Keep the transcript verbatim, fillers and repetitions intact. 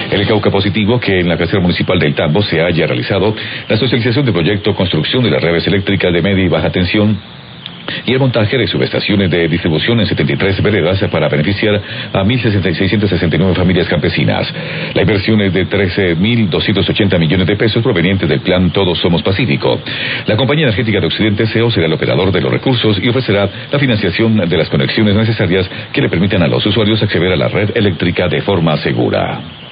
El Cauca positivo que en la cabecera municipal del Tambo se haya realizado la socialización del proyecto construcción de las redes eléctricas de media y baja tensión y el montaje de subestaciones de distribución en setenta y tres veredas para beneficiar a mil seiscientas sesenta y nueve familias campesinas. La inversión es de trece mil doscientos ochenta millones de pesos provenientes del plan Todos Somos Pacífico. La Compañía Energética de Occidente C E O será el operador de los recursos y ofrecerá la financiación de las conexiones necesarias que le permitan a los usuarios acceder a la red eléctrica de forma segura.